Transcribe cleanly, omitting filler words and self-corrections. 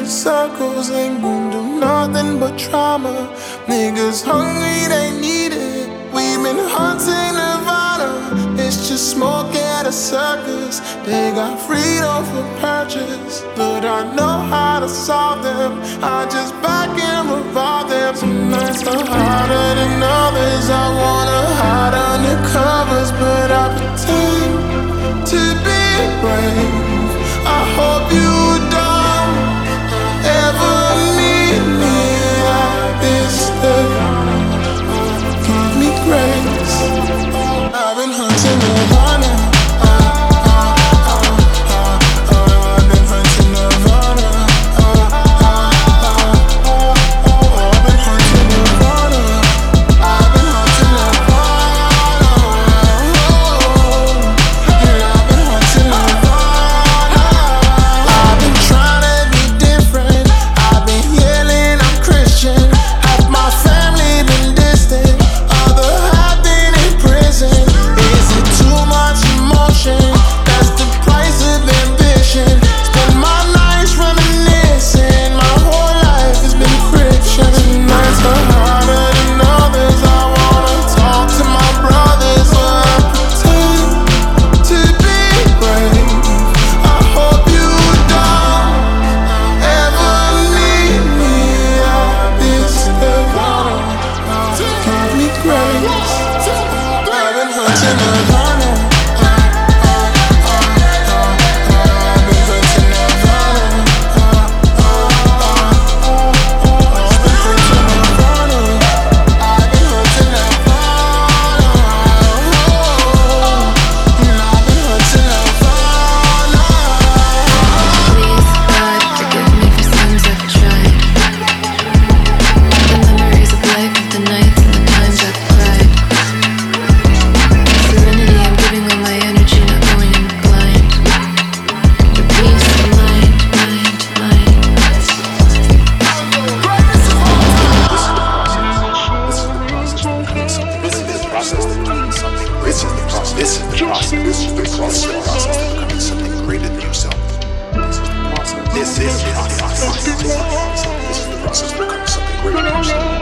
in circles ain't gon' do nothing but trauma. Niggas hungry, they need it. We've been hunting Nirvana. It's just smoke at a circus. They got freedom for purchase, but I know how to solve them. I just back and revolve them. Some nights are harder than others. I wanna hide under covers, but I pretend to be brave. I hope you don't ever meet me at this day. Give me grace. I've been hunting Nirvana. I've been hunting Nirvana. I've been hunting Nirvana. I've been hunting Nirvana. I've been hunting Nirvana. I've been trying to be different. I've been healing, I'm Christian. Half my family been distant. Other half been in prison. Is it too much emotion? That's the price of ambition. Spend my nights reminiscing. My whole life has been friction. Nights are harder than others. I wanna talk to my brothers, but I pretend to be brave. I hope you don't ever meet me at this day. Give me grace. I've been hunting Nirvana. I've been hunting Nirvana. I've been hunting Nirvana. I've been hunting Nirvana. I've been hunting Nirvana. Please, God, forgive me for sins I've tried. The memories of life, of the nights and the times I've cried. Serenity, I'm giving all my energy, not going in blind. For peace of mind, mind, mind. This is the process of becoming something great. This is the process. This is the process. This is the process of becoming something greater than yourself. This is the process. This is the process of becoming something greater than yourself.